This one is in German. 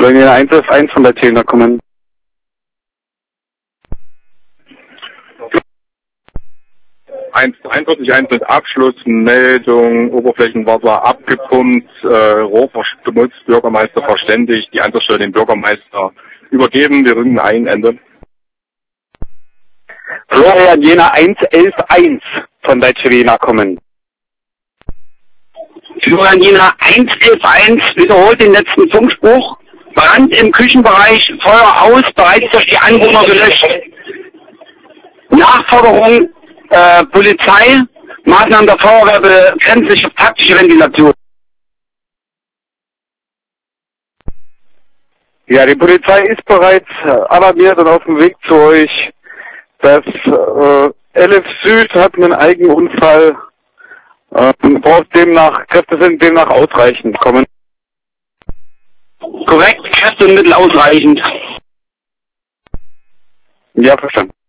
Jena 111 von der Zehner kommen. Eins 41 mit Abschlussmeldung, Oberflächenwasser abgepumpt, Rohr benutzt, Bürgermeister verständigt, die Einsatzstelle dem Bürgermeister übergeben, wir rücken ein, Ende. Florian Jena 111 von der Zehner kommen. Florian Jena 111 wiederholt den letzten Funkspruch. Brand im Küchenbereich, Feuer aus, bereits durch die Anwohner gelöscht. Nachforderung, Polizei, Maßnahmen der Feuerwehr begrenzt sich auf taktische Ventilation. Ja, die Polizei ist bereits alarmiert und auf dem Weg zu euch. Das 11 Süd hat einen Eigenunfall. Kräfte sind demnach ausreichend. Kommen. Korrekt, Kräfte und Mittel ausreichend. Ja, verstanden.